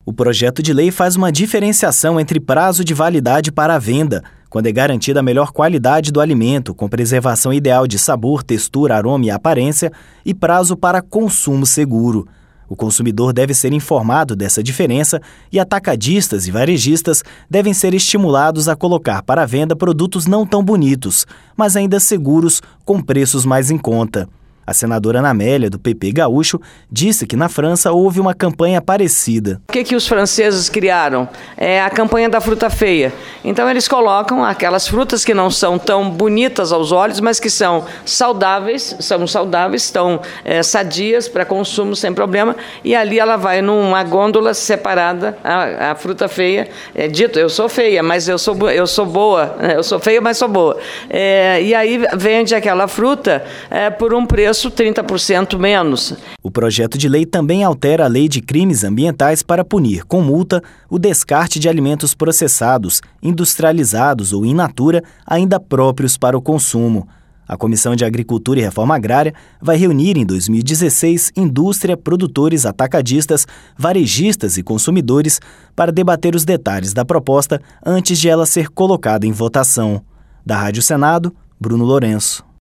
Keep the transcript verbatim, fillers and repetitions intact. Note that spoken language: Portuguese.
O projeto de lei faz uma diferenciação entre prazo de validade para a venda, quando é garantida a melhor qualidade do alimento, com preservação ideal de sabor, textura, aroma e aparência, e prazo para consumo seguro. O consumidor deve ser informado dessa diferença e atacadistas e varejistas devem ser estimulados a colocar para venda produtos não tão bonitos, mas ainda seguros, com preços mais em conta. A senadora Ana Amélia, do P P gaúcho, disse que na França houve uma campanha parecida. O que, que os franceses criaram? É a campanha da fruta feia. Então eles colocam aquelas frutas que não são tão bonitas aos olhos, mas que são saudáveis, são saudáveis, estão é, sadias para consumo sem problema, e ali ela vai numa gôndola separada, a, a fruta feia. É dito, eu sou feia, mas eu sou, eu sou boa, eu sou feia, mas sou boa. É, e aí vende aquela fruta é, por um preço trinta por cento menos. O projeto de lei também altera a lei de crimes ambientais para punir com multa o descarte de alimentos processados, industrializados ou in natura, ainda próprios para o consumo. A Comissão de Agricultura e Reforma Agrária vai reunir em dois mil e dezesseis indústria, produtores, atacadistas, varejistas e consumidores para debater os detalhes da proposta antes de ela ser colocada em votação. Da Rádio Senado, Bruno Lourenço.